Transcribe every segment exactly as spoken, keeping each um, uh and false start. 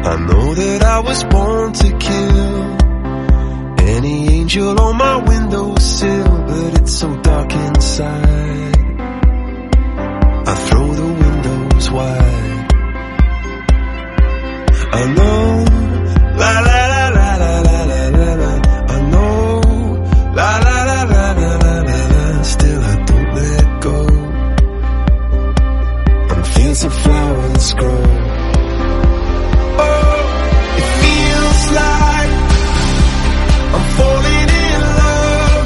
I know that I was born to kill any angel on my windowsill, but it's so dark inside. I throw the windows wide. I know, la la la la la la la la la. I know, la la la la la la la la. Still I don't let go. I'm feeling some flowers grow. Oh, it feels like I'm falling in love.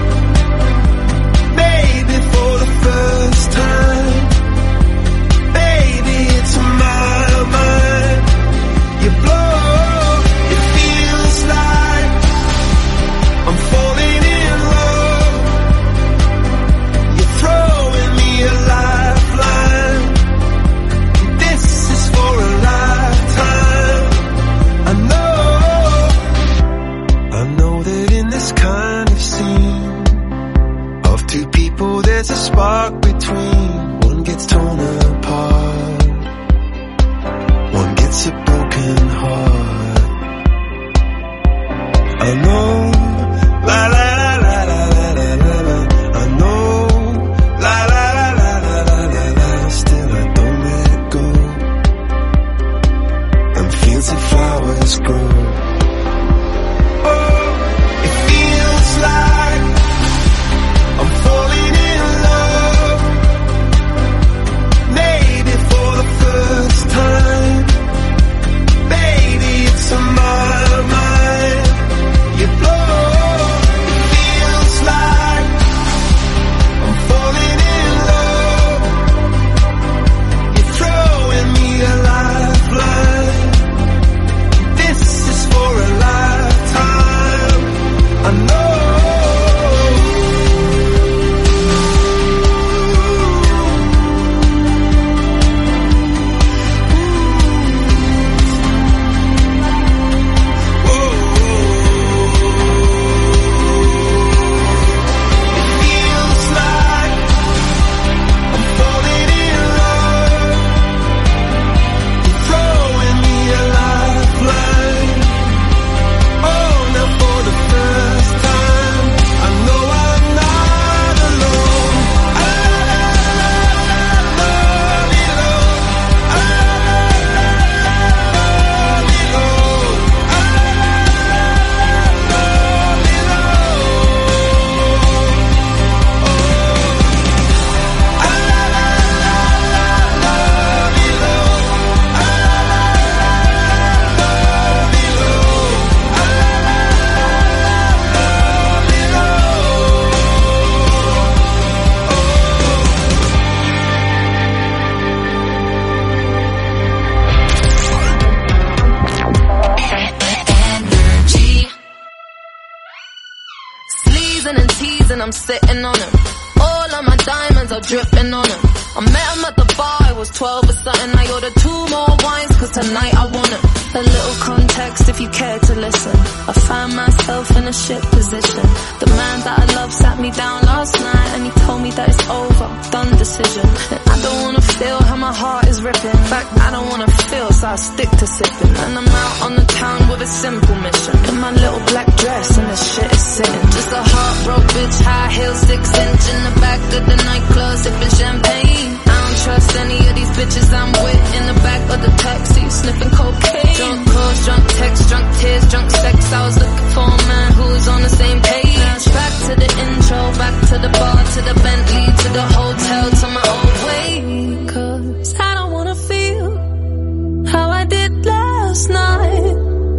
Maybe for the first time. Baby, it's my mind. You blow. It feels like I'm falling in love. You're throwing me a lifeline. This is for a lifetime. I know, I know that in this kind of scene of two people there's a spark between. One gets torn apart, one gets a broken heart. I know, la la la la la la la la. I know, la la la la la la la la. Still I don't let go. And fields of flowers grow. Oh, it feels like I'm falling in love. Maybe for the first time. Baby, it's on my mind. You blow. It feels like I'm falling in love. You're throwing me a lifeline. This is for a lifetime. I know. I'm sitting on him. All of my diamonds are dripping on him. I met him at the bar, I was twelve or something. I ordered two more wines, cause tonight I want him. A little context if you care to listen. I found myself in a shit position. The man that I love sat me down last night and he told me that it's over, done decision. And I don't wanna feel how my heart is ripping. In fact, I don't wanna feel, so I stick to sipping. And I'm out on the town with a simple mission. In my little black dress and the shit is sitting. Just a heartbroken bitch, high heel, six inch in the back of the nightclub, sipping champagne. I don't trust any of these bitches I'm with. In the back of the taxi, sniffing cocaine. Drunk calls, drunk texts, drunk tears, drunk sex. I was looking for a man who was on the same page. Back to the intro, back to the bar, to the Bentley, to the hotel, to my old way. Cause I don't wanna feel how I did last night.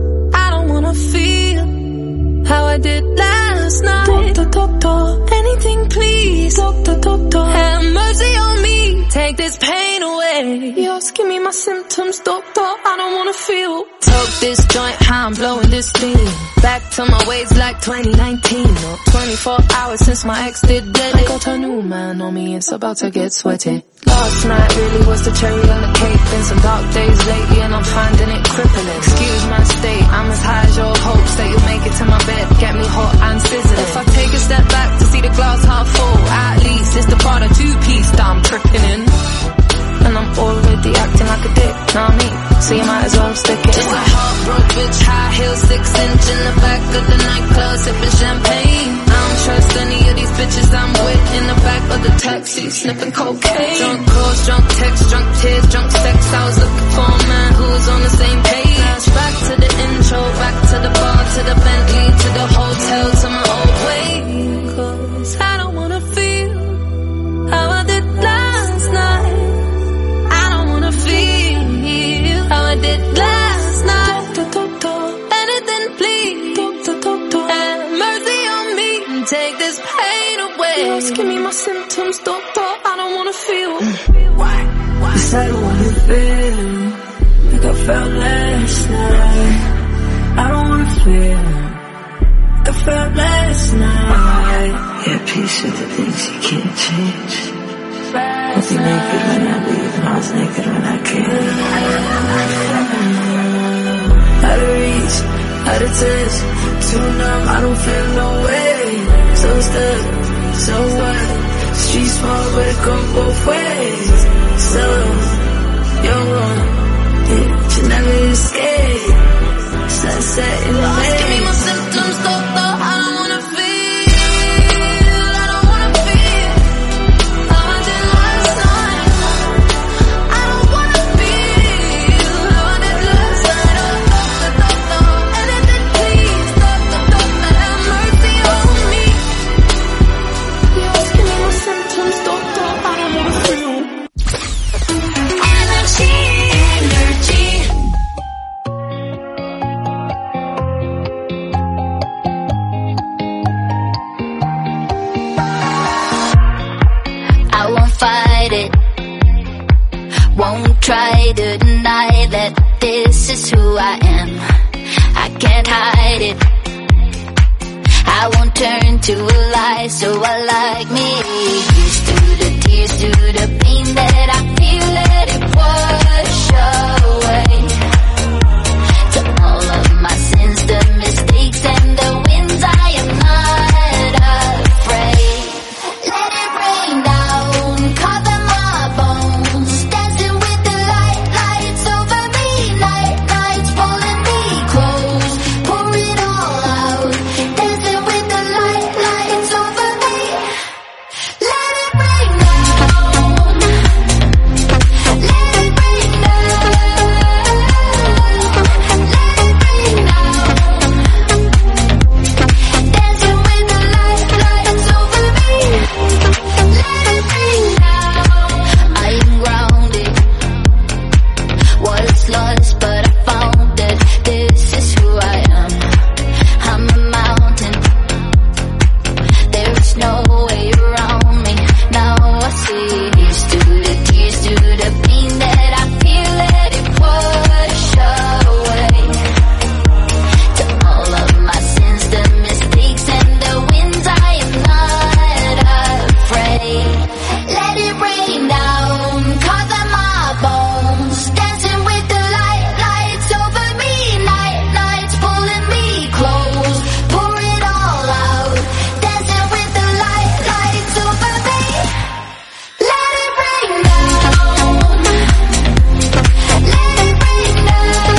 I don't wanna feel how I did last night. Doctor, doctor, anything please. Doctor, doctor, have mercy on me. Take this pain away. You're asking me my symptoms, doctor. I don't wanna feel. Toke this joint, how I'm blowing this steam. Back to my ways like twenty nineteen. Or twenty-four hours since my ex did dead. I got a new man on me, it's about to get sweaty. Last night really was the cherry on the cake. Been some dark days lately and I'm finding it crippling. Excuse my state, I'm as high as your hopes that you'll make it to my bed. Get me hot and sizzling. If I take a step back to see the glass half full, at least it's the part of two-piece that I'm tripping in. And I'm already acting like a dick, know what I mean? So so you might as well stick it. Just a heartbroken bitch, high heel, six inch in the back of the nightclub, sipping champagne. I don't trust any of these bitches I'm with in the back of the taxi, sniffing cocaine. Drunk calls, drunk texts, drunk tears, drunk sex. I was looking for a man who was on the same page. Back to the intro, back to the bar, to the Bentley, to the hotel, to my old way. 'Cause I don't wanna feel how I did last night. I don't wanna feel how I did last night. Anything please, have mercy on me and take this pain away. Just give me my symptoms, doctor, I don't wanna feel. Why? Why? 'Cause I don't wanna feel like I felt last night. I don't wanna feel like I felt last night. Yeah, peace with the things you can't change. I'll be naked when I leave, and I was naked when I came. Out of reach, out of touch, too numb, I don't feel no way. So stuck, so what? Street small, but it go both ways. So, you're wrong, yeah, you never escape. Sunset in the Lost, give me my symptoms, doctor, I don't wanna feel, I don't wanna feel how I did last night. I don't wanna feel how I did last night. Oh, doctor, doctor, anything please, doctor, doctor, have mercy on me. Just give me my symptoms, doctor, I don't wanna feel. Energy, energy. Fight it. Won't try to deny that this is who I am. I can't hide it. I won't turn to a lie, so I like me. Here's to the tears, to the pain that I feel, let it wash away. To all of my sins, the mistakes and the wins, I am not afraid. Let it rain down, cover my bones, dancing with the light, lights over me, night, nights pulling me close, pour it all out, dancing with the light, lights over me. Let it rain down, let it rain down, let it rain down, dancing with the light, lights over me. Let it rain down. I am grounded, was lost but I found it. This is who I am. I'm a mountain, there is no way around me. Now I see. Here's to the tears, to the pain that I feel, let it wash away. To all of my sins, the mistakes and the wins, I am not afraid. Let it rain down, cover my bones, dancing with the light, lights over me, night, nights pulling me close, pour it all out, dancing with the light, lights over me. Let it rain down, let it rain down,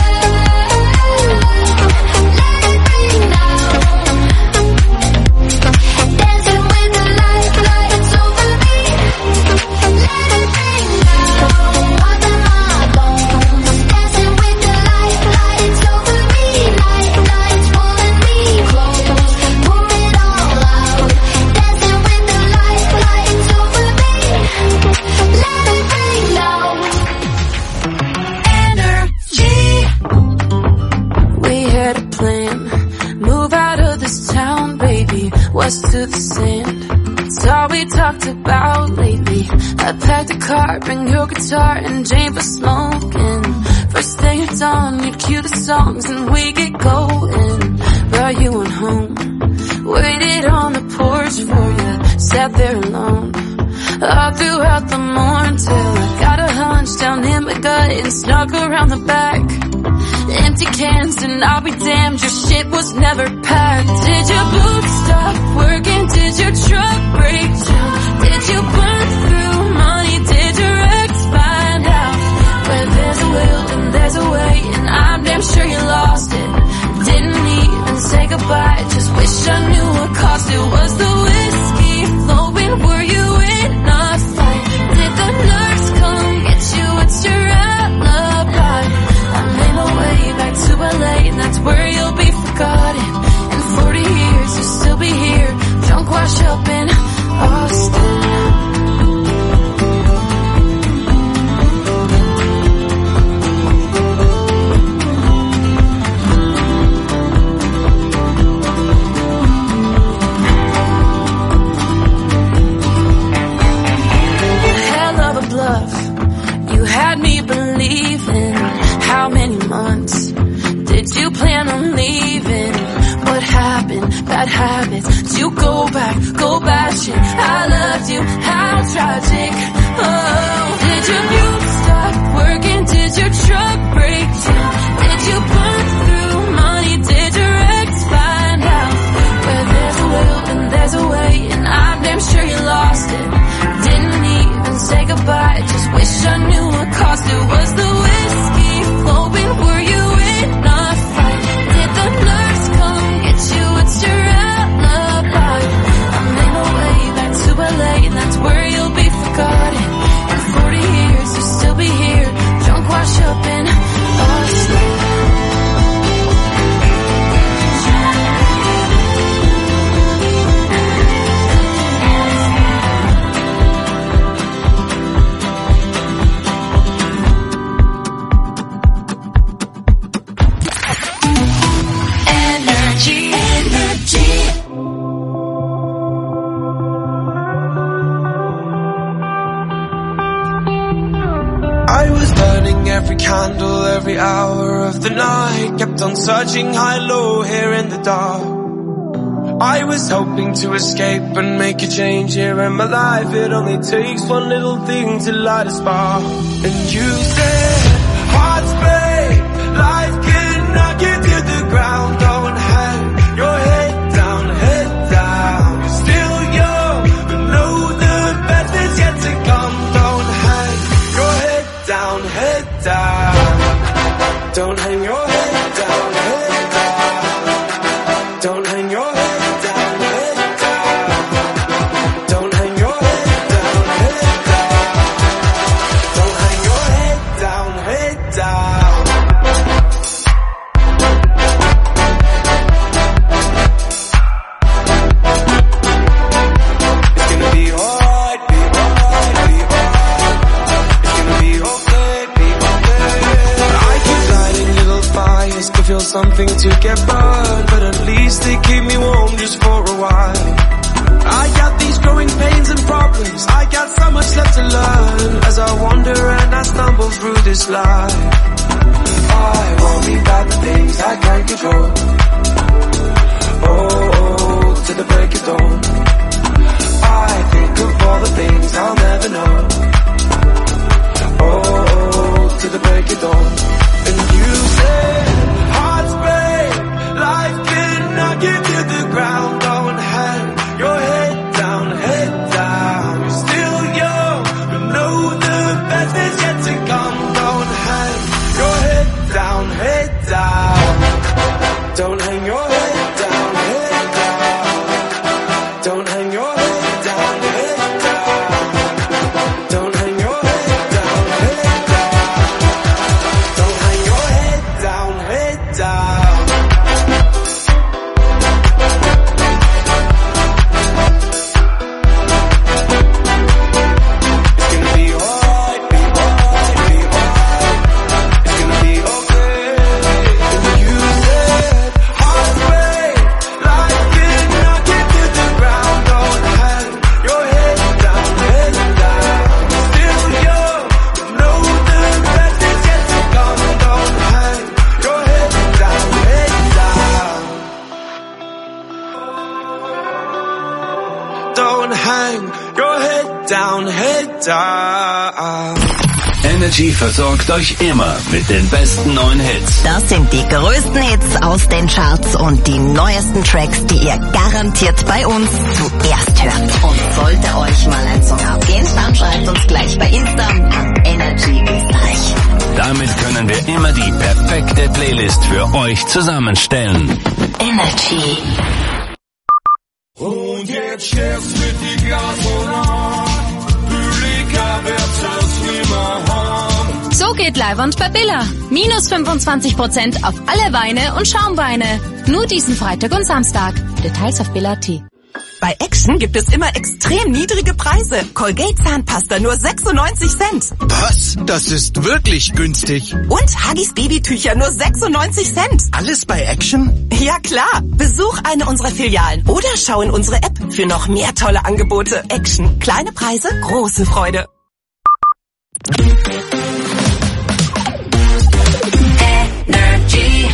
let it rain down, dancing with the light, lights over me. Let it rain down, cover my bones, dancing with the light, lights over me, night, nights pulling me close, pour it all out, dancing with the light, lights over me. Let it rain down. Energy. We had a plan, move out of this town, baby, west to the sand. It's all we talked about lately. I packed a car, bring your guitar and Jane for smoking. First thing at dawn, you cue the songs and we get going. Brought you on home, waited on the porch for you, sat there alone all throughout the morning till I got a hunch down in my gut and snuck around the back. Empty cans and I'll be damned, your shit was never packed. Did your boots stop working? Did your truck break down? Did you burn through money? Did your ex find out? Where there's a will and there's a way. sure you lost it. Didn't even say goodbye, just wish I knew what cost it. Was the whiskey flowing, were you in a fight? Did the nurse come get you, what's your alibi? I made my way back to L A, and that's where you'll be forgotten. In forty years you'll still be here, drunk, washed up in Austin. Had me believing. How many months did you plan on leaving? What happened? Bad habits. Did you go back, go bashing? I loved you, how tragic. Oh, did your mute stop working? Did your truck break down? Did you burn through money? Did your ex find out? Where there's a will and there's a way, and I'm damn sure you lost it. Didn't even say goodbye, just wish I knew what cost it. Was the whiskey flowing, were you in a fight? Did the nurse come get you, what's your alibi? I made my way back to L A, and that's where you'll be forgotten. In forty years you'll still be here, drunk, wash up in Austin. Every candle, every hour of the night, kept on searching high, low, here in the dark. I was hoping to escape and make a change here in my life. It only takes one little thing to light a spark. And you said, hearts break, life can knock you to the ground. Don't hang your head down, head down. You're still young, but know the best is yet to come. Don't hang your head down, head down. Don't hang your head down, head down. Don't hang your head down, head down. Don't hang your head down, head down. Don't hang your head down, head down. It's gonna be alright, be alright, be alright. It's gonna be okay, be okay. I keep lighting little fires to feel something to get burned, but at least they keep me warm just for a while. I got these growing pains and problems, I got so much left to learn, as I wander and I stumble through this life. I worry about the things I can't control. Oh, oh, to the break of dawn. I think of all the things I'll never know. Oh, oh, to the break of dawn. And you said, hearts break, life can knock you to the ground. Don't hang your head down, head down. You're still young, but know the best is yet to come. Don't hang your head down, head down. Don't hang your head down, head down. Don't hang your head down, head down. Don't hang your head down, head down. Don't hang your head down, head down. It's gonna be alright, be alright, be alright. It's gonna be okay. And you said, hearts break, life can knock you to the ground. Don't hang your head down, head down. Still young, but know the best is yet to come. Don't hang your head down, head down. Don't hang your head down, head down. Energy versorgt euch immer mit den besten neuen Hits. Das sind die größten Hits aus den Charts und die neuesten Tracks, die ihr garantiert bei uns zuerst hört. Und sollte euch mal ein Song abgehen, dann schreibt uns gleich bei Insta an Energy Österreich. Damit können wir immer die perfekte Playlist für euch zusammenstellen. Energy. Und jetzt stehst mit die Gasonat, Publika wird das nimmer haben. So geht Leihwand bei Billa. Minus fünfundzwanzig Prozent auf alle Weine und Schaumweine. Nur diesen Freitag und Samstag. Details auf Billa Punkt at. Bei Action gibt es immer extrem niedrige Preise. Colgate Zahnpasta nur sechsundneunzig Cent. Was? Das ist wirklich günstig. Und Huggies Babytücher nur sechsundneunzig Cent. Alles bei Action? Ja klar. Besuch eine unserer Filialen oder schau in unsere App für noch mehr tolle Angebote. Action. Kleine Preise, große Freude. Energy.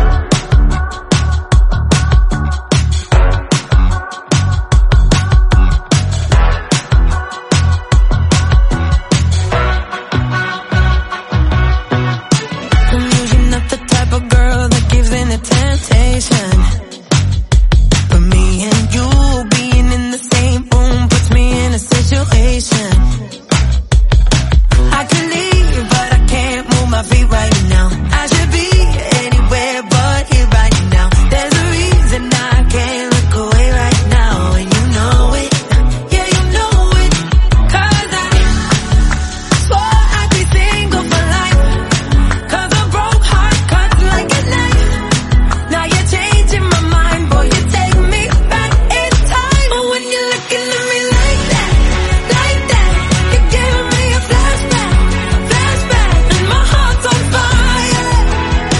Temptation, but me and you being in the same room puts me in a situation. I could leave, but I can't move my feet right now. I should be anywhere but here right now. There's a reason I can't look away right now, and you know it. Yeah, you know it. 'Cause I swore I'd be single for life. 'Cause a broke heart cuts like a knife. Now you're changing my mind, boy, you take me back in time. But when you're looking at me like that, like that, you're giving me a flashback, flashback, and my heart's on fire.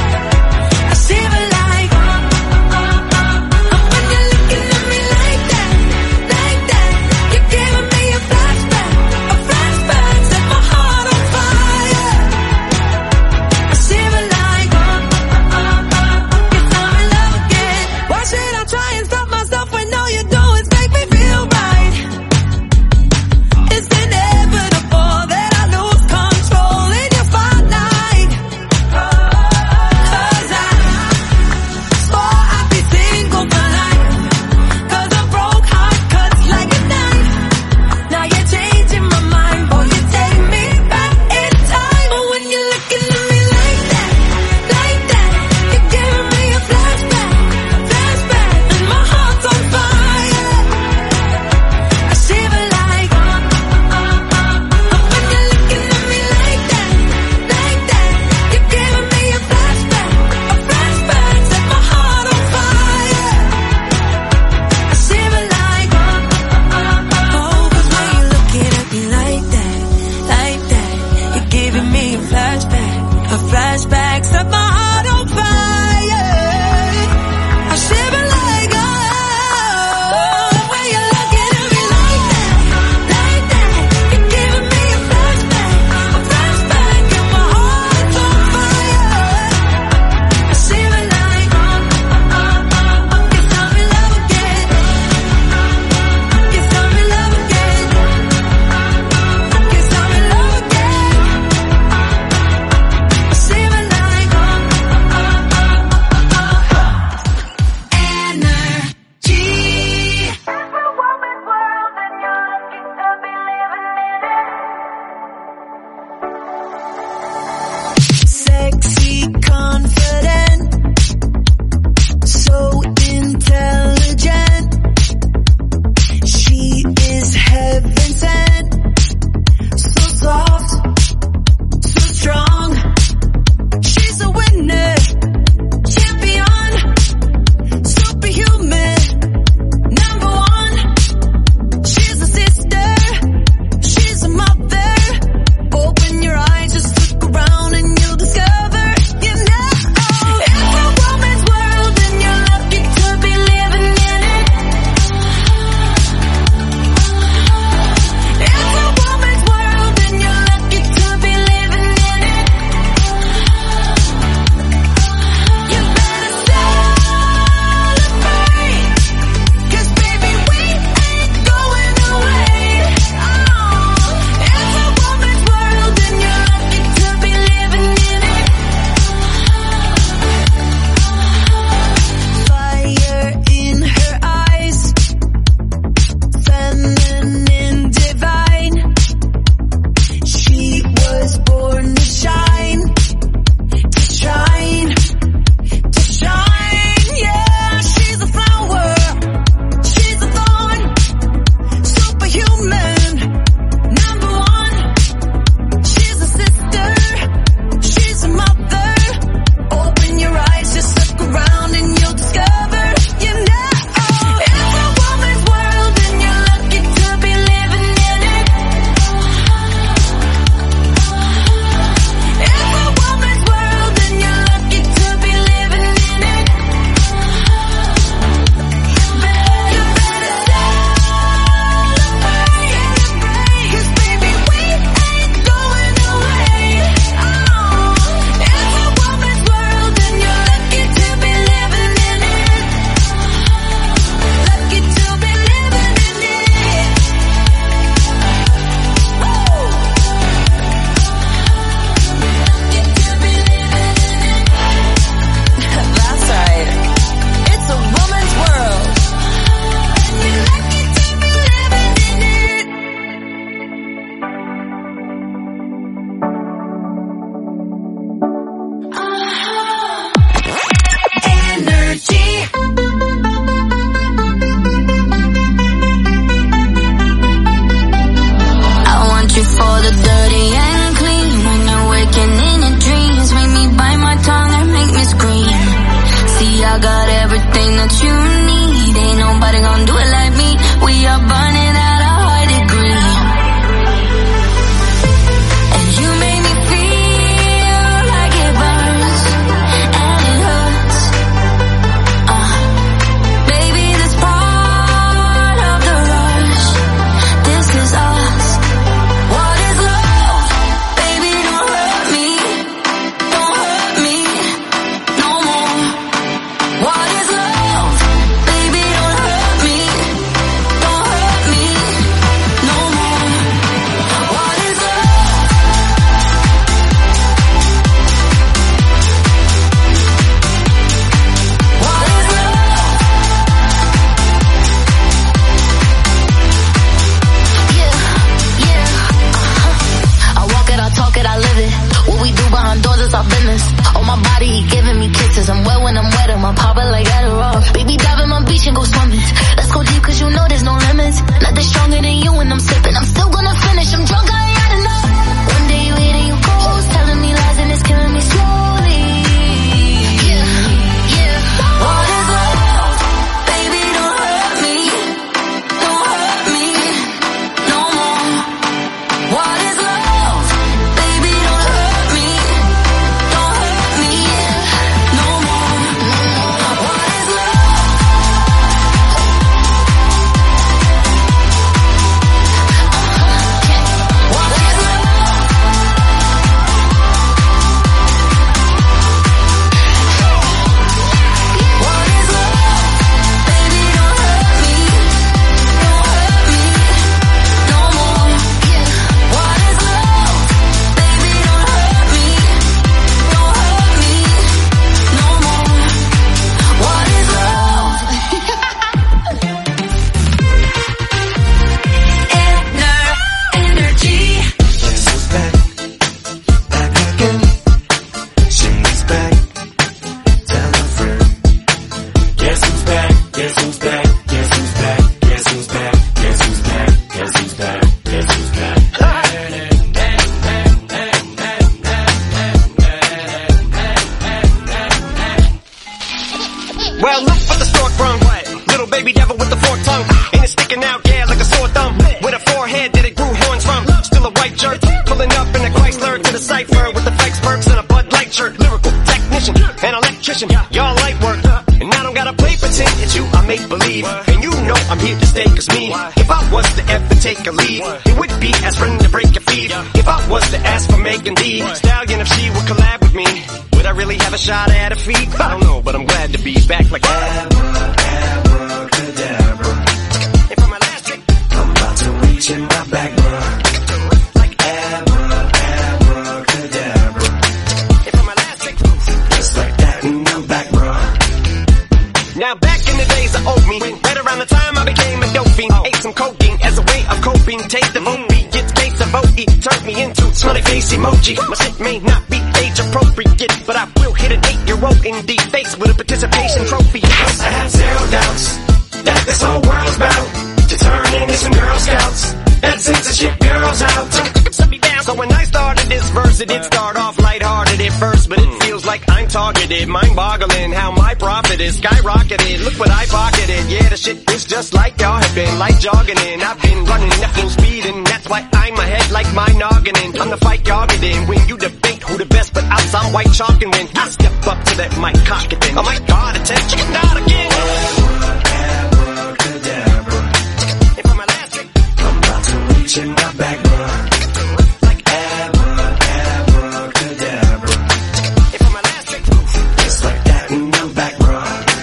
mechanical technician, an electrician, y'all light work. And I don't gotta play pretend, it's you I make believe. And you know I'm here to stay, cause me, if I was to ever take a lead, it would be as friend to break your feet. If I was to ask for Megan Thee Stallion, if she would collab with me, would I really have a shot at her feet? I don't know, but I'm glad to be back like abracadabra. And for my last trick, I'm about to reach in my back, bruh. Like abracadabra. And for my last trick, just like that, and I'm back, bruh. Now back in the days of old me, right around the time I became a dope fiend, ate some cocaine as a way of coping. Taste the vote beat, gets case of O E, turned me into smiley face emoji. My shit may not be age appropriate, but I will hit an eight-year-old in the face with a participation trophy. Yes, I have zero doubts that this whole world's bout to turn into some Girl Scouts and censorship girls out. Shut me down. So when I started this verse, it did start off lighthearted at first, but it feels like I'm targeted, mind-boggling how my profit is skyrocketed. Look what I pocketed. Yeah, the shit is just like y'all have been, like jogging in. I've been running at full speed, and that's why I'm ahead like my noggin. I'm the fight y'all get in when you debate who the best, but I'm some white chalk, and when I step up to that mic, cock it then. Oh my God, attention, chicken out again. Abracadabra. And for my last trick, I'm about to reach in my back, bruh. Like abracadabra. And for my last trick, just like that, and I'm back, bruh.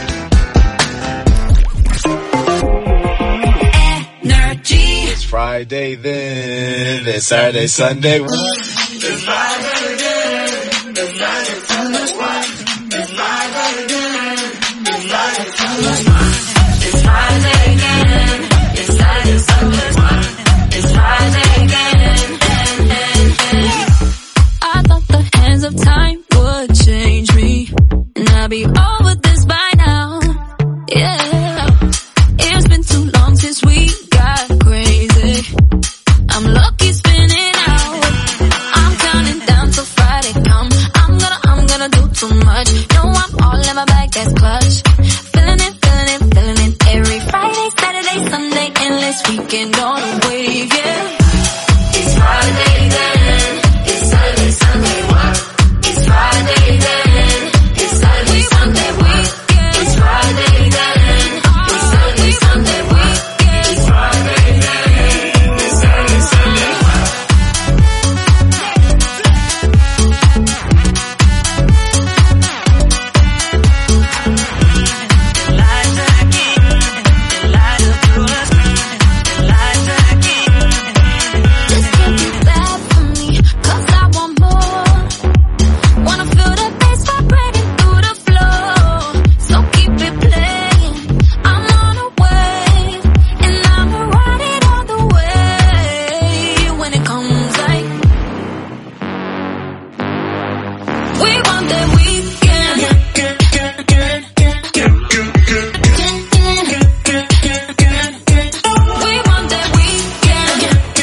Energy. It's Friday then, it's Saturday, Sunday. It's Friday again. It's Friday, Sunday. It's Friday again. It's Friday, Sunday. It's Friday again. It's Saturday, Sunday. It's Friday again. I thought the hands of time would change me, and I'll be over this by now. Yeah, it's been too long since we got crazy. I'm lucky spinning out. I'm counting down till Friday come. I'm gonna, I'm gonna do too much. No, I'm all in my bag, that's clutch. Feeling it, feeling it, feeling it. Every Friday, Saturday, Sunday, endless weekend on a wave, yeah. It's Friday then. It's Saturday, Sunday. It's Friday then. It's Saturday, Sunday. It's Friday then. It's Saturday, Sunday. It's Friday then. It's Saturday, Sunday. This can't be bad for me, 'cause I want more. Wanna feel the bass vibrating through the floor. So keep it playing. I'm on a wave, and I'ma ride it all the way. When it comes like we want that weekend. We want that weekend.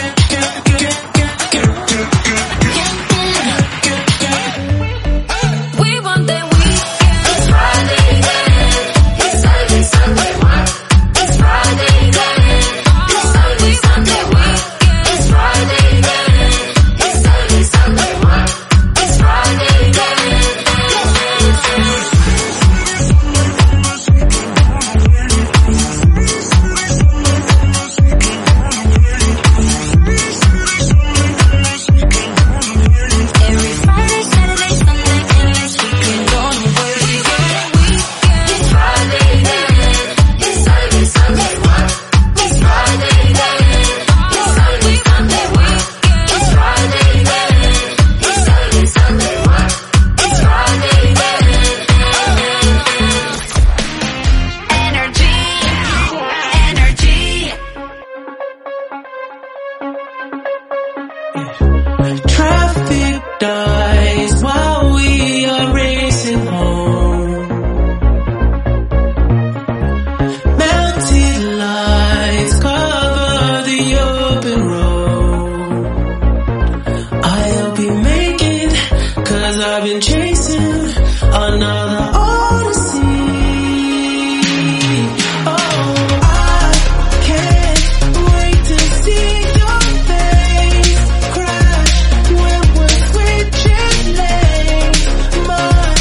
We want that weekend. It's Friday then. It's Saturday, Sunday. It's Friday then. It's Saturday, Sunday. It's Friday then. It's Saturday, Sunday. It's Friday then. Every Friday, Saturday, Sunday, endless weekend on the wave. It's Friday then. It's Saturday, Sunday. It's Friday then. It's Saturday, Sunday. It's Friday then. It's Saturday, Sunday. It's Friday then. Energy, energy. Traffic dies while we are racing home. Mounted lights cover the open road. I'll be making, 'cause I've been chasing another odyssey. Oh, I can't wait to see your face crash when we're switching lanes. My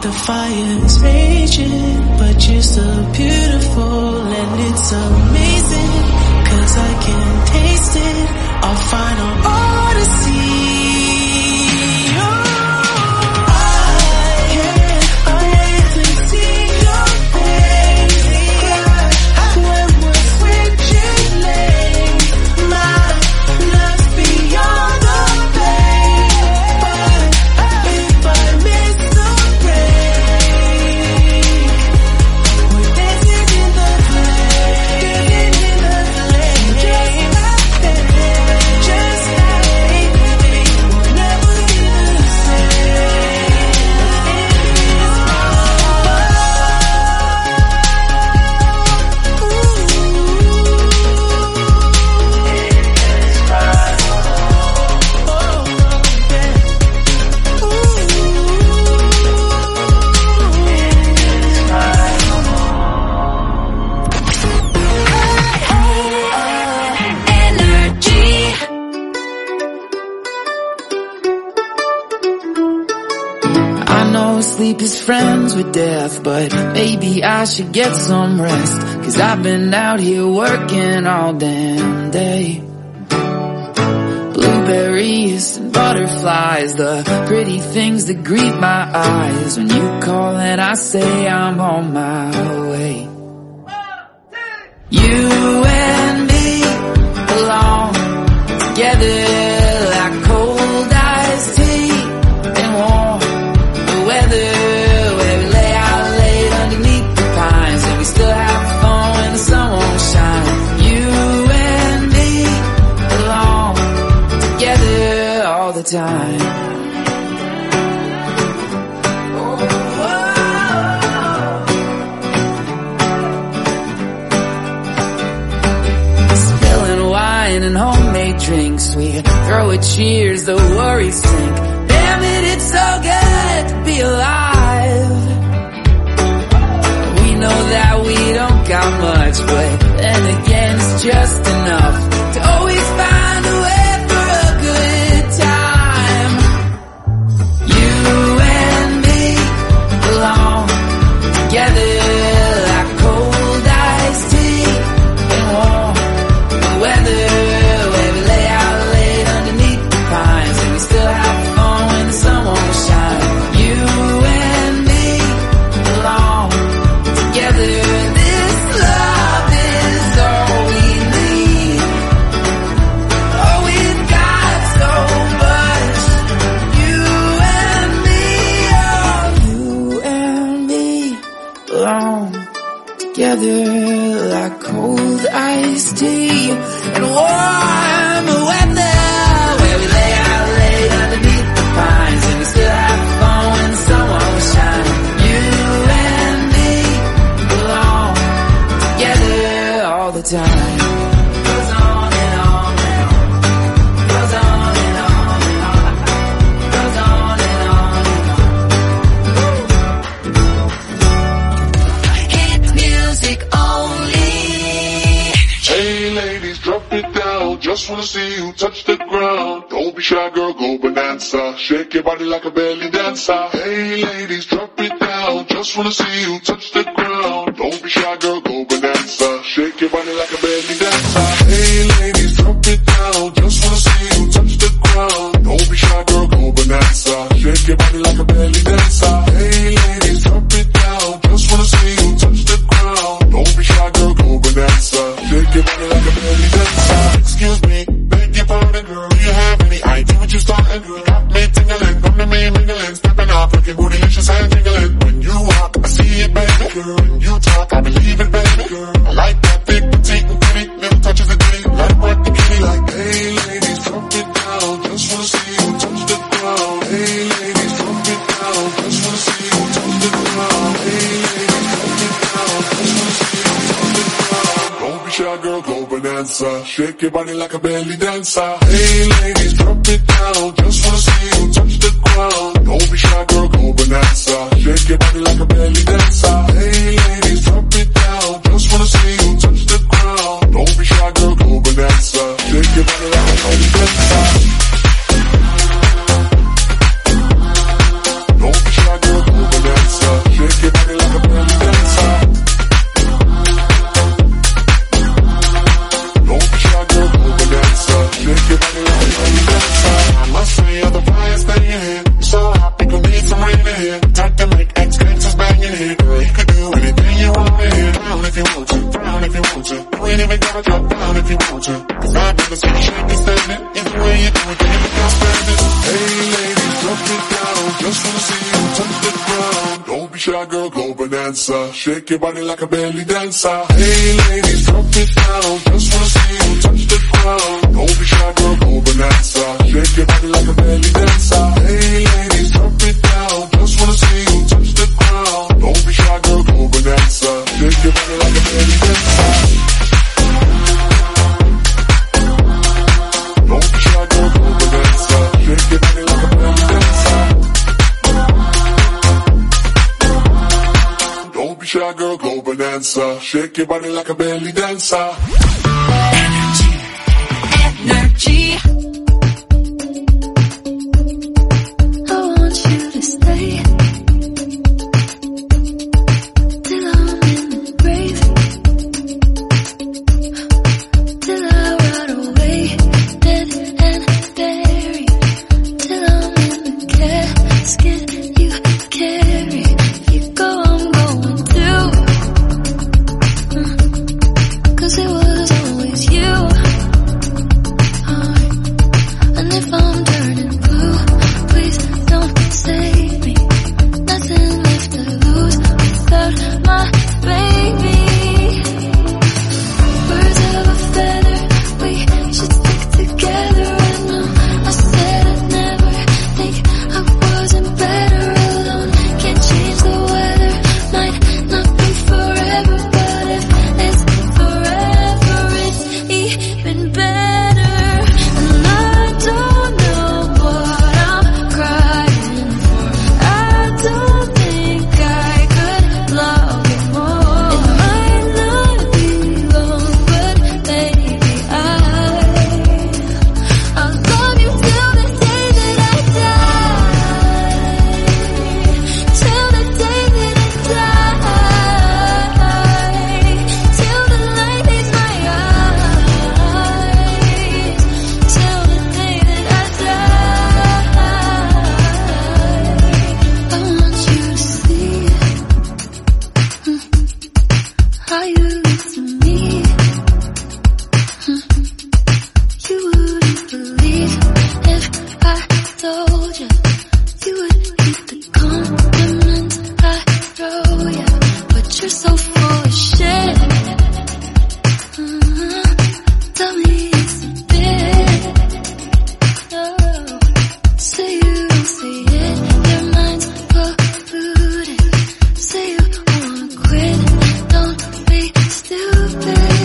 the fire's raging, but you're so beautiful and it's amazing, 'cause I can taste it, our final odyssey. Sleep is friends with death, but maybe I should get some rest, 'cause I've been out here working all damn day. Blueberries and butterflies, the pretty things that greet my eyes when you call and I say I'm on my way. You and me belong together like cold iced tea and warm weather, where we lay out late underneath the pines, and we still have fun when the sun won't shine. You and me belong together all the time. Spilling wine and homemade drinks, we throw a cheers, the worries sink. Damn it, it's so good to be alive. We know that we don't got much, but then again it's just enough to always find a way for a good time. You and me belong together like cold iced tea and warm weather, where we lay out late underneath the pines, and we still have fun when the sun won't shine. You and me belong together. This love is all we need. Oh, we've got so much. You and me, oh, you and me belong together like cold iced tea and warm weather, where we lay out late underneath the pines, and we still have fun when the sun won't shine. You and me belong together all the time. Goes on and on and on. Goes on and on and on. Goes on and on and on. Hit music only. Hey ladies, drop it down. Just wanna see you touch the ground. Don't be shy, girl, go bonanza. Shake your body like a belly dancer. Hey ladies, drop it down. Just wanna see you touch the ground. Don't be shy, girl, go bonanza. Shake your body like a belly dancer. Hey ladies, drop it down. Just wanna see you touch the ground. Don't be shy, girl, go bonanza. Shake your body like a belly dancer. Hey ladies, drop it down. Just wanna see you touch the ground. Don't be shy, girl, go bonanza. Shake your body like a belly dancer. Excuse me, beg your pardon, girl. Do you have any idea what you starting, girl? Got me tingling, come to me mingling, stepping off, looking bootylicious and jingling. When you walk, I see it, baby girl. When you talk, I believe it, baby girl. I like that big, petite, and pretty, little touches of ditty. Let it work the kitty like, hey ladies, drop it down. Just wanna see you touch the ground. Hey ladies, drop it down. Just wanna see you touch the ground. Hey ladies, drop it down. Just wanna see you touch the ground. Don't be shy, girl, go bonanza. Shake your body like a belly dancer. Hey ladies, drop it down. Just wanna see you touch the ground. Don't be shy, girl, go bonanza. Shake your body like a belly dancer. Hey ladies, drop it down. Just wanna see you touch the ground. Don't be shy, girl, go bonanza. Shake your body like a belly dancer. Don't be shy, girl, go bonanza. just wanna see you touch the ground. Don't be shy, girl, go bonanza. Shake your body like a belly dancer. Hey ladies, drop it down. Just wanna see you touch the ground. Don't be shy, girl, go bonanza. Shake your body like a belly dancer. Hey ladies, drop it down. Just wanna see you touch the ground. Don't be shy, girl, go bonanza. Shake your body like a belly dancer. Don't be shy, girl, go bonanza. Shake your body like a belly dancer. Don't be shy, girl, go bonanza. Shake your body like a belly dancer. Energy, energy. I want you to stay till I'm in the grave, till I rot away, dead and buried, till I'm in the casket you carry. If you go, I'm going too, 'cause it was always you. Uh, and if I'm turning blue, please don't save me. Nothing left to lose without my baby. Birds of a feather, we should stick together. I know I said I'd never think I wasn't better alone. Can't change the weather, might not be forever, but if it's forever, it's even better. And I don't know what I'm crying for. I don't think I could love you more. It might not be long, but baby, I I'll love you till the day that I die. Till the day that I die. Till the light leaves my eyes. Till the day that I die. I want you to see mm, how you look to me. Mm, You wouldn't believe if I told you. You would keep the compliments I throw you, but you're so full of shit. Uh, Tell me it's a bit. No. Say you don't see it, your mind's polluted. Say you wanna quit, don't be stupid.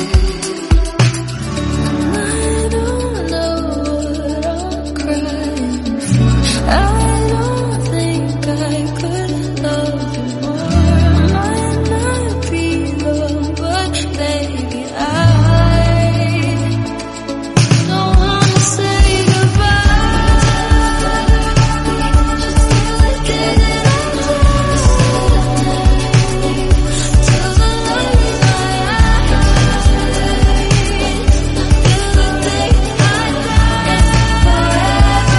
And I don't know what I'm crying for. I don't think I could love you more. Might not be long, but baby, I don't wanna say goodbye. Just till the day that I die. Till the light leaves my eyes. Till the day I die. It's forever,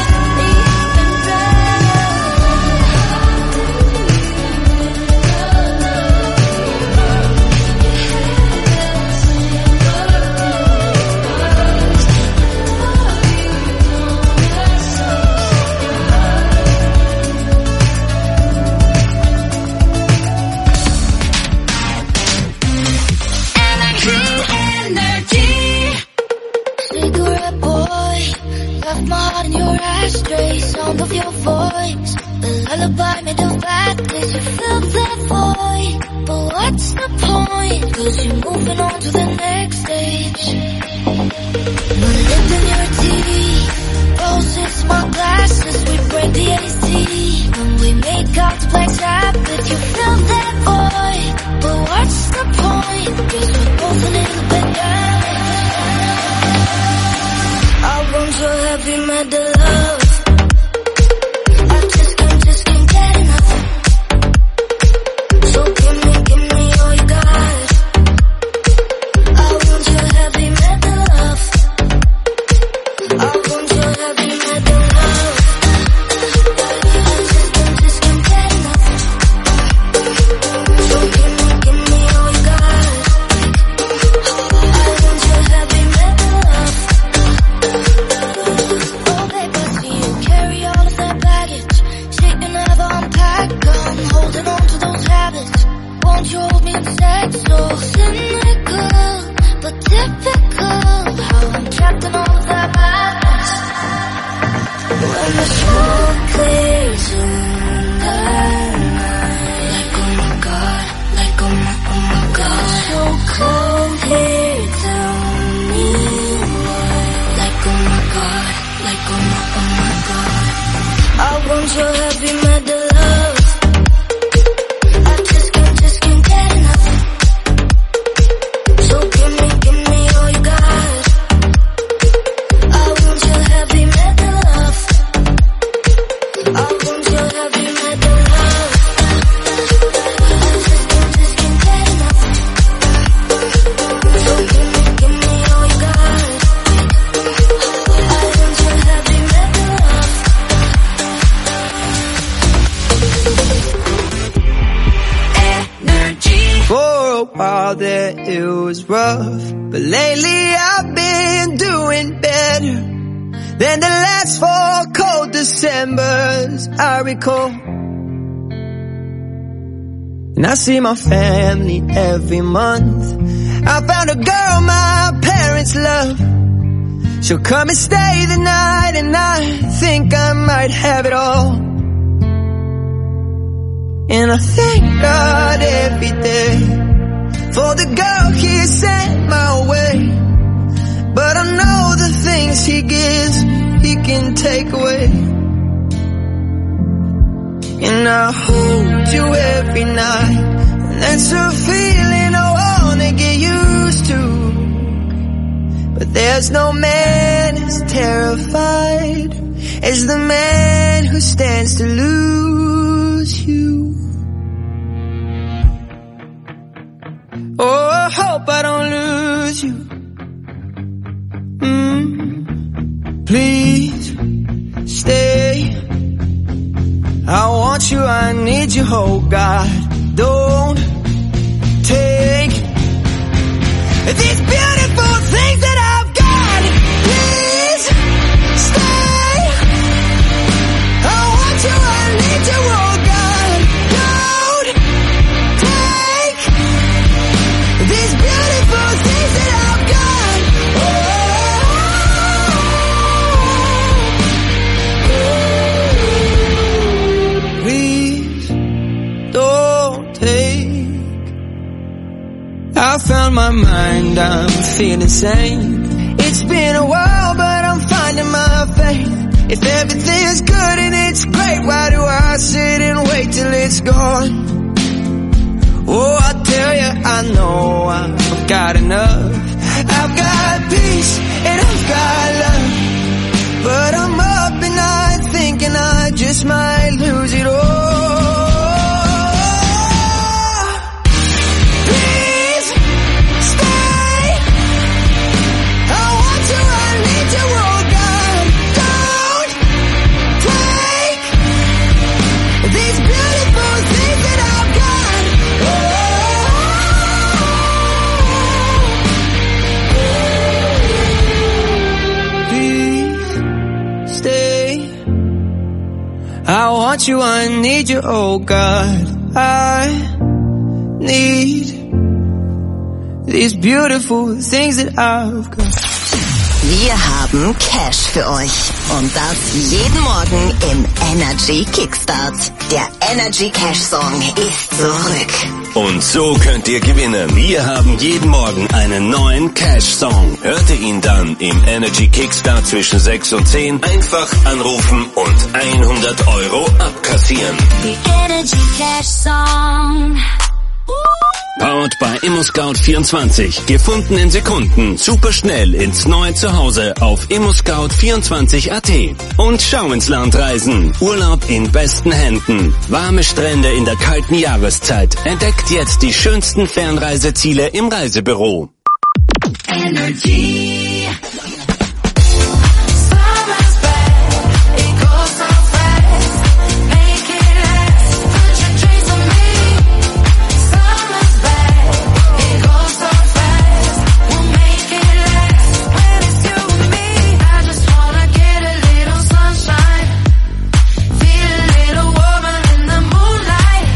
Cigarette boy, left my heart in your ashtray. Sound of your voice, the lullaby made of bad days. You filled that void, but what's the point? 'Cause you're moving on to the next stage. The lip in your teeth, roses, small glasses, we break the A C. When we make out the black Sabbath, you filled that void, but what's the point? 'Cause we're both a little bit damaged. Our rooms so heavy, mad to love. I just can't, just can't get enough. So give me, give me all you got. Our rooms so heavy, mad to love. Our rooms so heavy, mad to love. I just can't, just can't get enough. So give me, give me all you got. Our rooms so heavy, mad to love. Oh baby. I'm holding on to those habits. Won't you hold me instead? So cynical, but typical. How I'm trapped in all of that madness. When the smoke clears in the night, like oh my god, like oh my, oh my god. So cold here, tell me why. Like oh my god, like oh my, oh my god. I want your heavy metal love. I just can't, just can't get enough. So give me, give me all you got. I want your heavy metal love. I want your heavy metal love. I just can't, just can't get enough. So give me, give me all you got. I want your heavy metal love. For a while there it was rough, but lately I've been doing better than the last four cold Decembers I recall. And I see my family every month. I found a girl my parents love. She'll come and stay the night, and I think I might have it all. And I thank God every day for the girl He sent my way. But I know the things He gives, He can take away. And I hold you every night, and that's a feeling I wanna get used to. But there's no man as terrified as the man who stands to lose you. Oh, I hope I don't lose you. Mm, please stay. I want you, I need you, oh God. Don't take these beautiful things that I've got. Please stay. I want you, I need you, oh God. Don't take these beautiful things that I've got. Oh, please don't take. I found my mind, I'm feeling sane. It's been a while, but I'm finding my faith. If everything's good and it's great, why do I sit and wait till it's gone? Oh, I tell you, I know I've got enough. I've got peace and I've got love. But I'm up at night thinking I just might lose it all. Please stay. I want you, I need you, oh God. Don't take these beautiful things that I've got. Please stay. I want you, I need you, oh God. I need these beautiful things that I've got. Wir haben Cash für euch. Und das jeden Morgen im Energy Kickstart. Der Energy Cash Song ist zurück. Und so könnt ihr gewinnen. Wir haben jeden Morgen einen neuen Cash-Song. Hört ihr ihn dann im Energy Kickstart zwischen sechs und zehn. Einfach anrufen und hundert Euro abkassieren. The Energy Cash Song. Powered by ImmoScout vierundzwanzig. Gefunden in Sekunden. Super schnell ins neue Zuhause auf immoscout vierundzwanzig Punkt at. Und schau ins Land reisen. Urlaub in besten Händen. Warme Strände in der kalten Jahreszeit. Entdeckt jetzt die schönsten Fernreiseziele im Reisebüro. Energy. Feel a little warmer in the moonlight.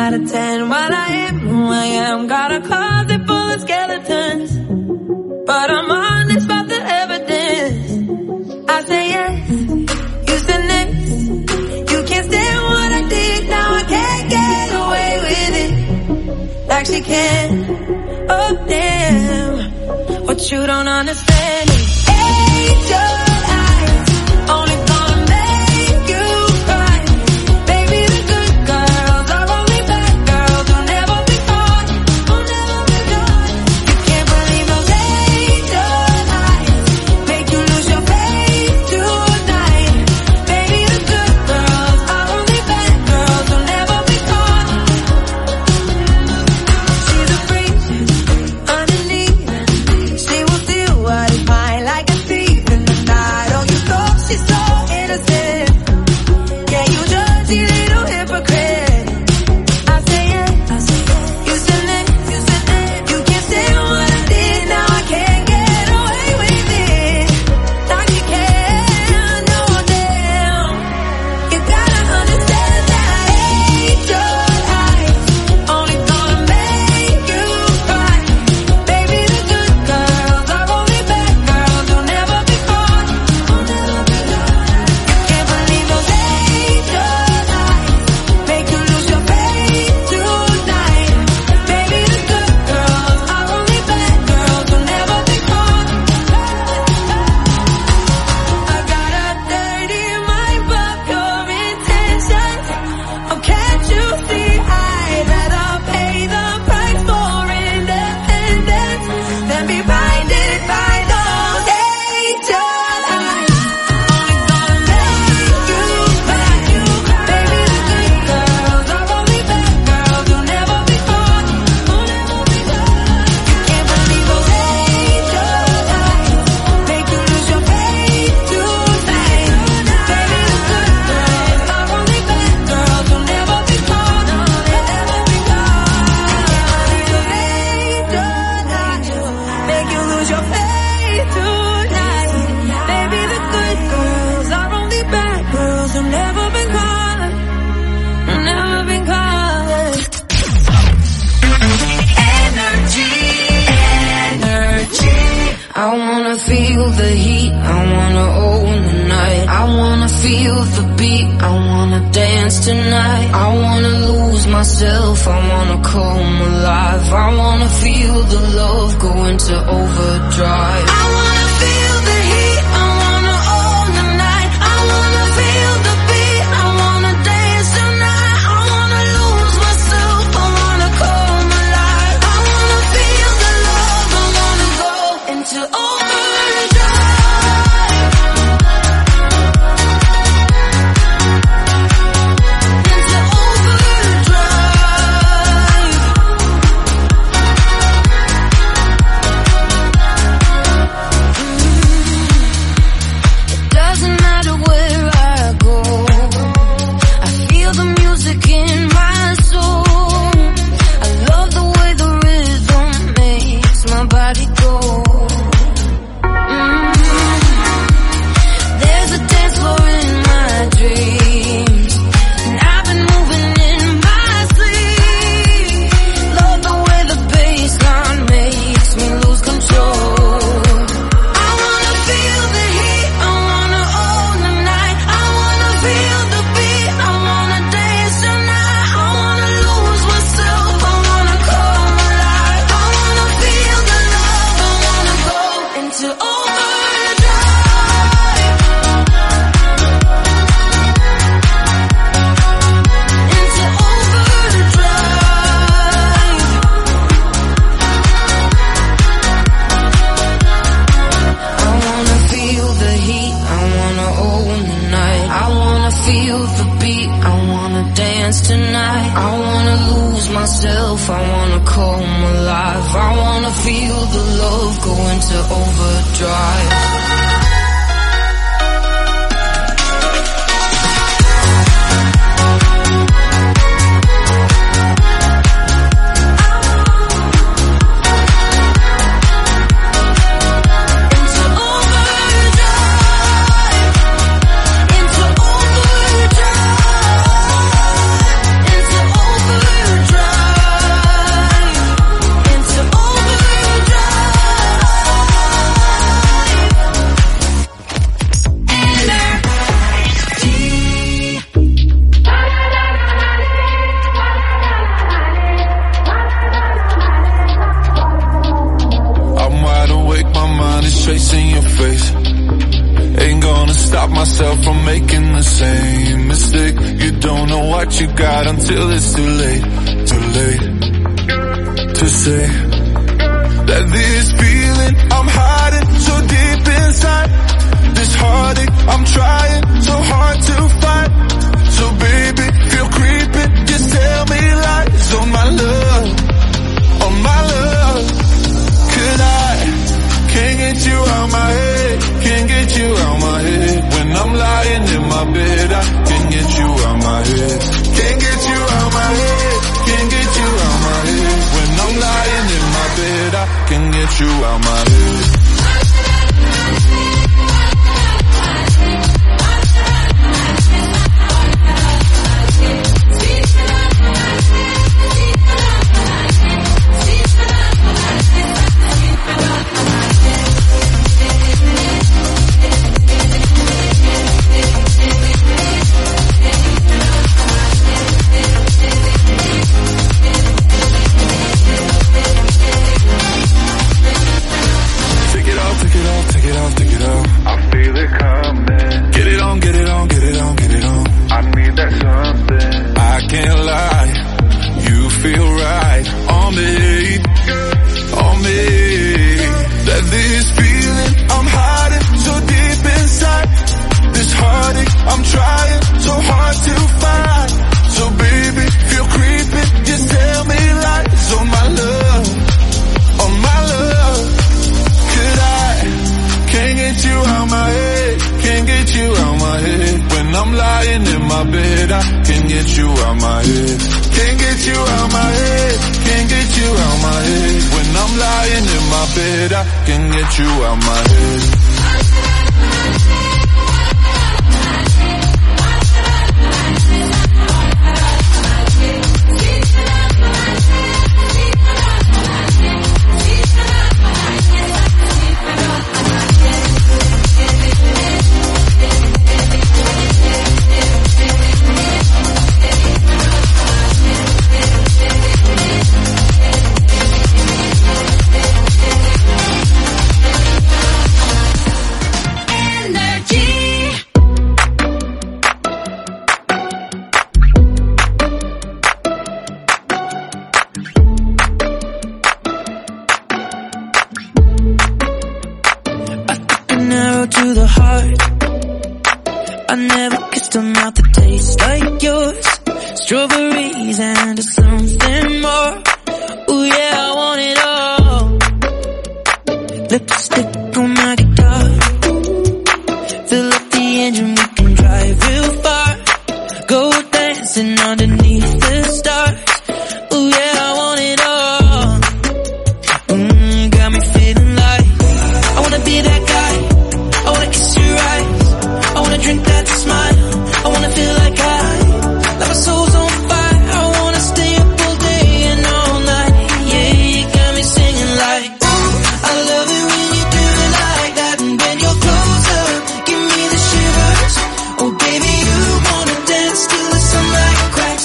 out of ten. What I am, who I am. Got a closet full of skeletons, but I'm honest about the evidence. I say yes, you said next. You can't stand what I did, now I can't get away with it like she can. Oh damn, what you don't understand is angel eyes only gonna make you cry. Baby, the good girls are only bad girls who'll never be caught, who'll never be caught. You can't believe those angel eyes make you lose your faith tonight. Baby, the good girls are only bad girls who'll never be caught. She's a freak underneath. She will do what is fine like a thief in the night. Oh, you thought she's so innocent. Yeah, you dirty little hypocrite. I say yes, you said next. You can't stand what I did, now I can't get away with it like you can. No, damn, you gotta understand that angel eyes only gonna make you cry. Baby, the good girls are only bad girls who'll never be caught, who'll never be caught. You can't believe those angel eyes make you lose your faith tonight. Baby, the good girls are only bad girls who'll never be caught. I got a dirty mind, but your intentions. Oh, can't you see I'd rather pay the price for independence than be blinded by those angel eyes only gonna make you cry. Baby, the good girls are only bad girls who'll never be caught, who'll never be caught. You can't believe those angel eyes make you lose your faith tonight. Baby, the good girls are only bad girls who'll never be caught, they'll never be caught. Those angel eyes make you lose your faith tonight. Baby, the good girls are only bad girls who'll never be caught, who'll never be caught. Energy, energy. I wanna feel the heat, I wanna own the night. I wanna feel the beat, I wanna dance tonight. I wanna lose myself, I wanna come alive. I wanna feel the love go into overdrive. I wanna feel the heat, I wanna own the night. I wanna feel the beat, I wanna dance tonight. I wanna lose myself, I wanna come alive. I wanna feel the love, I wanna go into overdrive. Into overdrive. It doesn't matter where I go, I feel the music in my soul. I love the way the rhythm makes my body go. Mm. There's a dance floor in my dreams, and I've been moving in my sleep. Love the way the bassline makes me lose control. I wanna feel the heat, I wanna own the night. I wanna feel the beat, I wanna dance tonight. I wanna lose myself, I wanna come alive. I wanna feel the love, I wanna go into overdrive. Into overdrive. I wanna feel the heat, I wanna own the night. I wanna feel the beat, I wanna dance tonight. I wanna lose myself, I wanna come alive. I wanna feel the love go into overdrive. Into overdrive. Into overdrive. Into overdrive. what you got until it's too late, too late to say that this feeling I'm hiding so deep inside, this heartache I'm trying so hard to fight. So baby, feel creeping, just tell me lies on my love, on my love. Could I, can't get you out my head, can't get you out my head. When I'm lying in my bed, I can't get you out my head. Can't get you out my head, can't get you out my head. When I'm lying in my bed, I can get you out my head. Give me the shivers. Oh baby, you wanna dance till the sunlight cracks.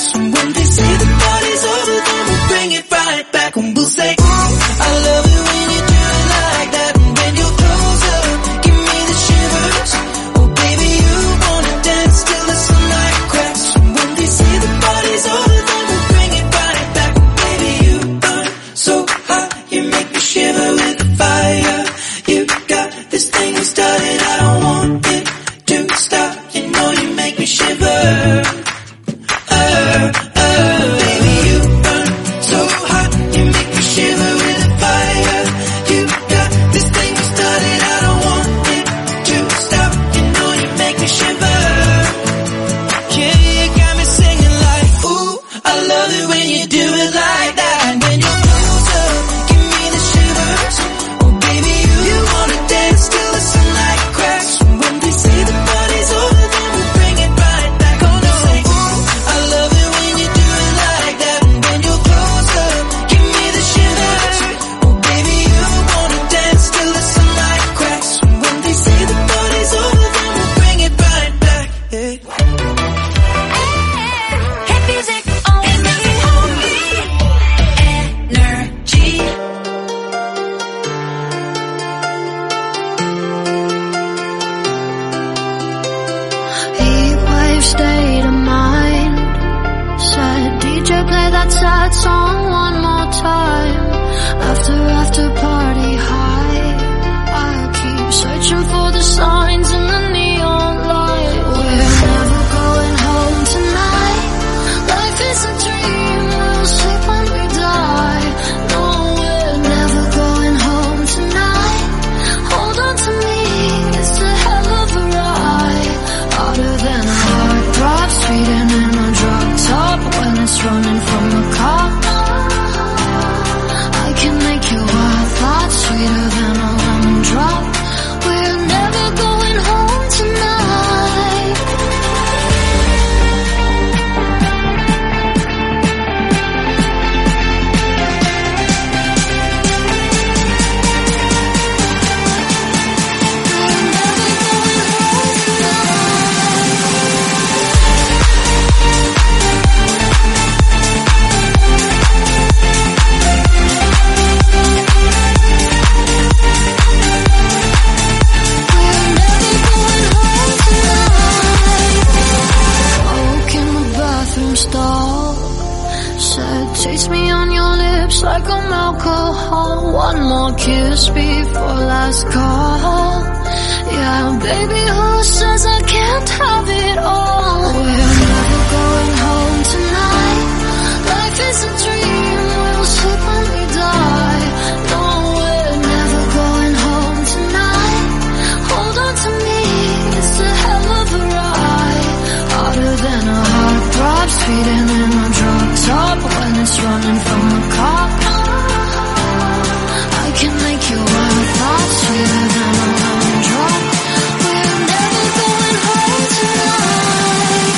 stop. Said, taste me on your lips like I'm alcohol. One more kiss before last call. Yeah, baby, who says I can't have it all? We're never going home tonight. Life is a dream, we'll sleep when we die. No, we're never going home tonight. Hold on to me, it's a hell of a ride. Harder than a heartthrob, speeding in a drop top. When it's running from a cop, I can make you one thought sweeter than a lemon drop. We're never going home tonight.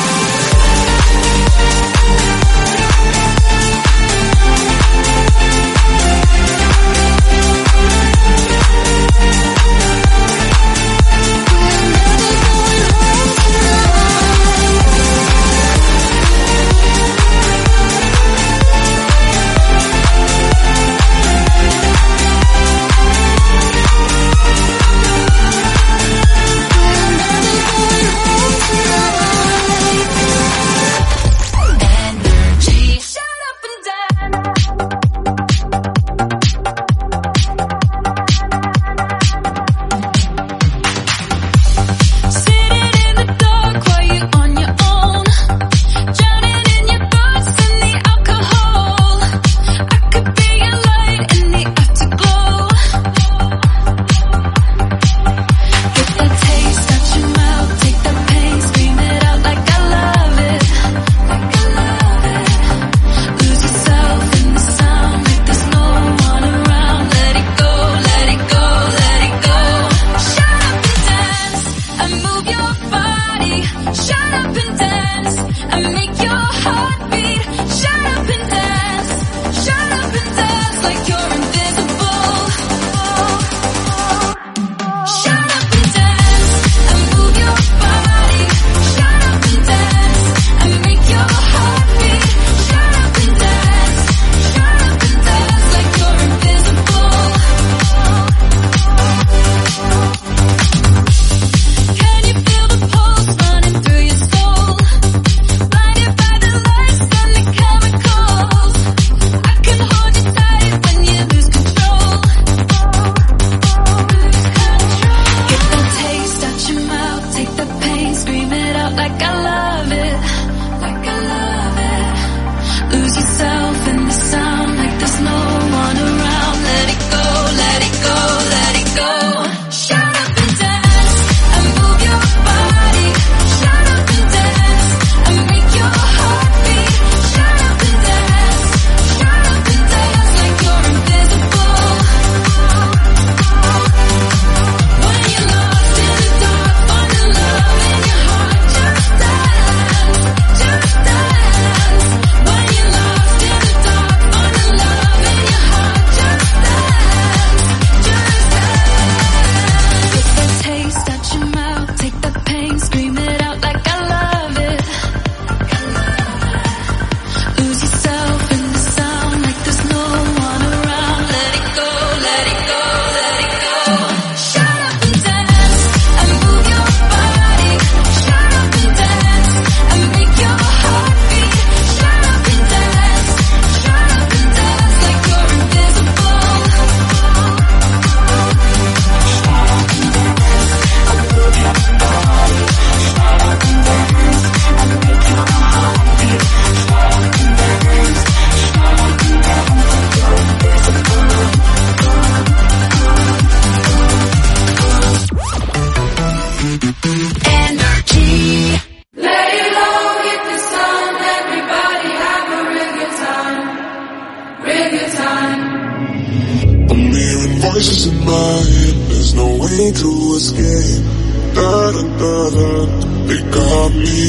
voices in my head, there's no way to escape. Da da da da, they got me.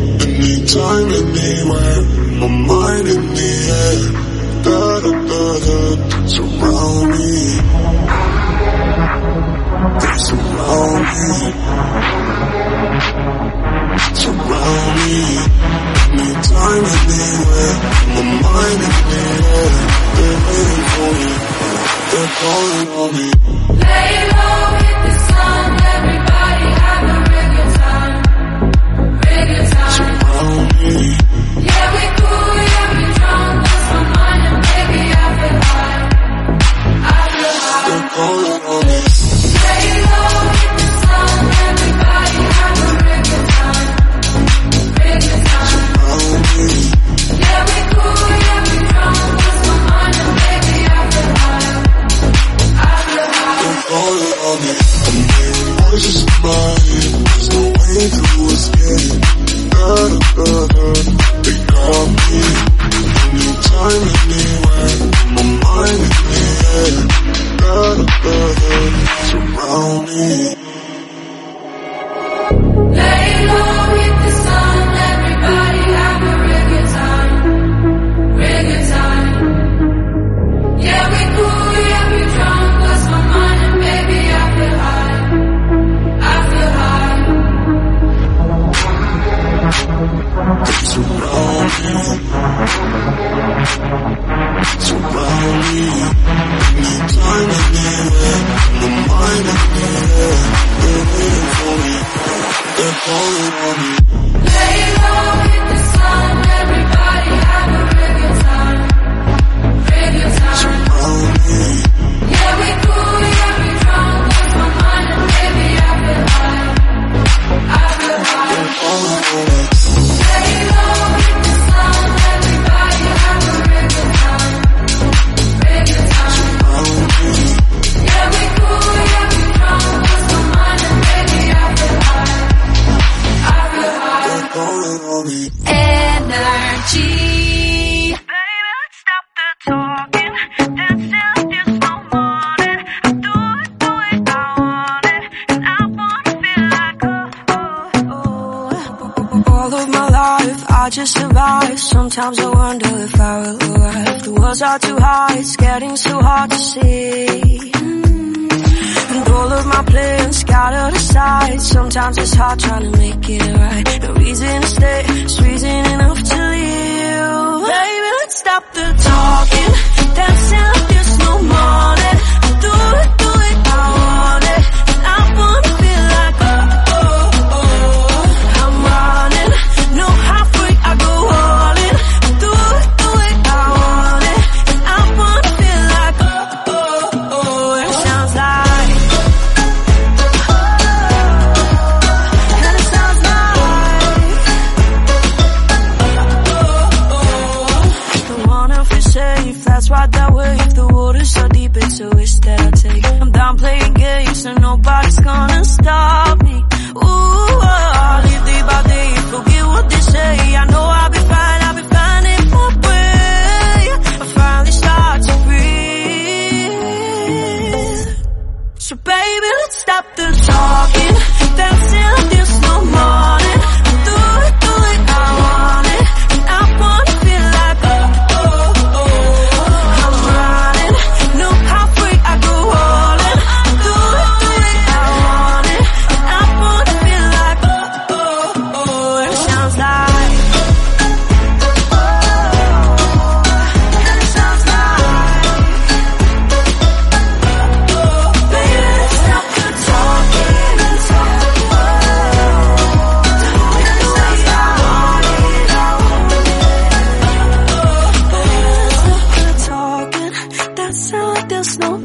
Anytime, anywhere, my mind in the air. Da da da da, surround me. They surround me. Surround me. Anytime, anywhere, my mind in the air. They're waiting for me. They're calling on me. Lay low, hit the sun, everybody have a real good time. Real good time. Surround me. on me. Energy. Baby, let's stop the talking. Dancing like there's no morning. I do it the way I want it, and I wanna feel like oh, oh, oh. All of my life, I just survive. Sometimes I wonder if I will arrive. The walls are too high, it's getting so hard to see. And all of my plans scattered aside. Sometimes it's hard trying to make it right. No reason to stay, it's reason enough to leave. Baby, let's stop the talking. Dancing like there's no morning. I do it the way I want it, and I wanna feel like oh, oh, oh. I'm running, no halfway, I go all in. I do it the way I want it, and I wanna feel like oh, oh, oh. And it sounds like and it sounds like don't wanna feel safe, that's right that way. If the water's so deep, it's a risk that I take. I'm done playing games, and nobody's gonna stop me. Ooh, I'll live day by day, forget what they say. I know I'll be fine, I'll be fine in my way. I finally start to breathe. So baby, let's stop the talking. Dancing like there's no morning. I do it the way I want it, and I wanna feel like oh, oh, oh. I'm running, no halfway, I go all in. I do it the way I want it, and I wanna feel like oh, oh, oh. And it sounds like and it sounds like baby, let's stop the talking. Talking, that sound like there's no